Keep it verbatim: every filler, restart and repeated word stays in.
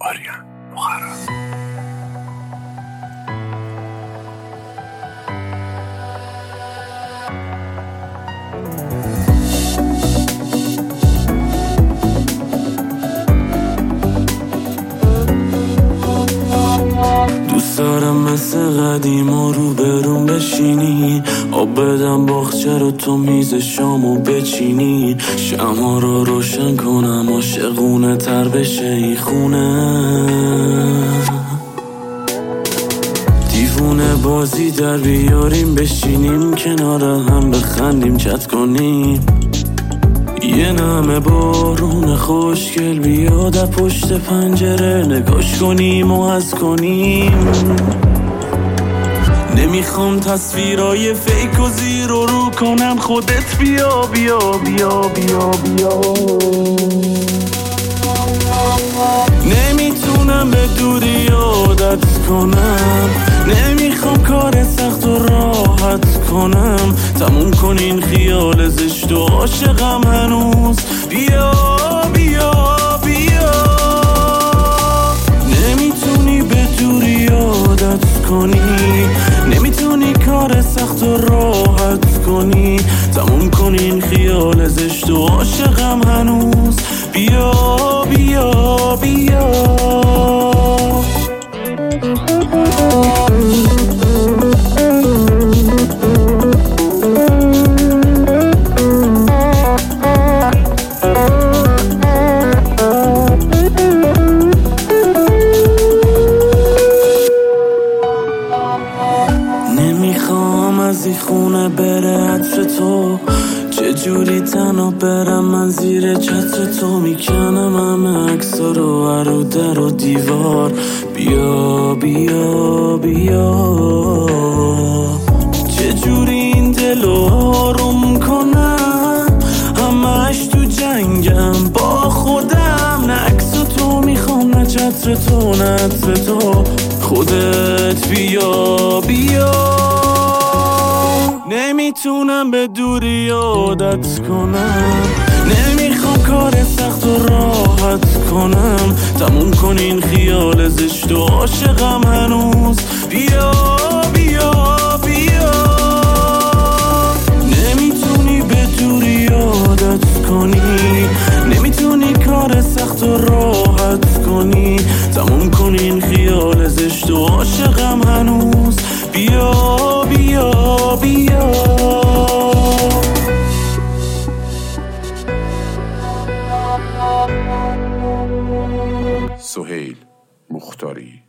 آریان مخرب. دوست دارم مثل قدیما رو برون بشینی، آب بدم باغچه رو تو میز شامو بچینی، شمع رو روشن کنم عاشقونه تر بشه ای خونه، دیوونه بازی در بیاریم بشینیم کنار هم بخندیم چت کنیم، یه نمه بارون خوشگل بیاد پشت پنجره نگاش کنیم و از کنیم. نمیخوام تصویرای فیک و زیر و رو کنم، خودت بیا بیا بیا بیا بیا. نمیتونم به دوری عادت کنم، نمیخوام کار سخت و راحت کنم، تموم کن این خیال زشت و عاشقم هنوز، بیا بیا بیا. نمیتونی به دوری عادت کنی، نمیتونی کار سخت و راحت کنی، تموم کن این خیال زشت و عاشقم هنوز، بیا بیا بیا. نمیخوام از این خونه بره عطر تو، چجوری تنها برم من زیر چتر تو، میکنم همه عکسا رو هر در و دیوار، بیا بیا بیا. چجوری این دلو آروم کنم، همش تو جنگم با خودم، نه عکس تو میخوام نه چتر تو نه عطر تو، خودت بیا بیا. نمیتونم به دوری عادت کنم، نمیخوام کار سخت و راحت کنم، تموم کن این خیال زشت و عاشقم هنوز، بیا بیا بیا. نمیتونی به دوری عادت کنی، نمیتونی کار سخت و راحت کنی، تموم کن این خیال زشت و عاشقم هنوز، بیا بیا بیا. سهیل مختاری.